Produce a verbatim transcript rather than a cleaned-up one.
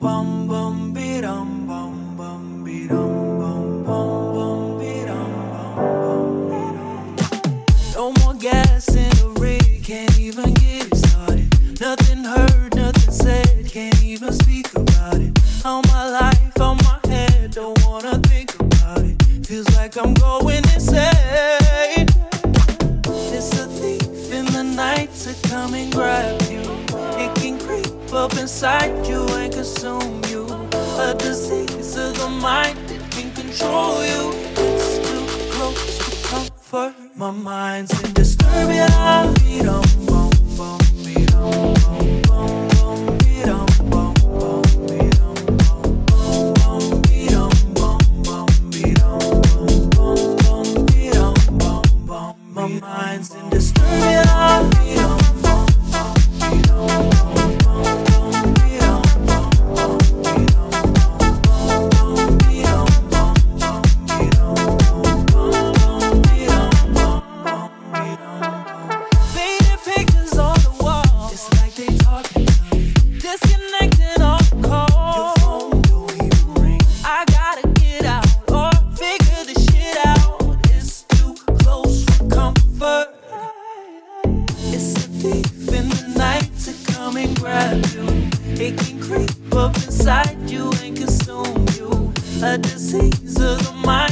Bum bum be dum bum bum be dum bum bum bum be dum bum bum be dum. No more gas in the rig, can't even get it started. Nothing heard, nothing said, can't even speak about it. All my life on my head, don't wanna think about it. Feels like I'm going insane. It's a thief in the night to come and grab you. It can creep up inside you and consume you. A disease of the mind that can control you. It's too close to comfort. My mind's in disturbia. Beat on bum bum, beat on bum bum bum, beat on bum bum, beat on bum bum bum, beat on bum bum, beat on bum bum bum, beat on bum bum. My mind's in disturbia. Beat on bum bum, beat on bum bum bum, beat on bum bum, beat on bum bum, beat on bum bum, beat on bum bum, beat on bum bum, beat on bum. Faded pictures on the wall. It's like they talking to me. Disconnected on the call. Your phone don't even ring. I gotta get out or figure this shit out. It's too close for comfort. It's a thief in the night to come and grab you. It can creep up inside you and consume you. A disease of the mind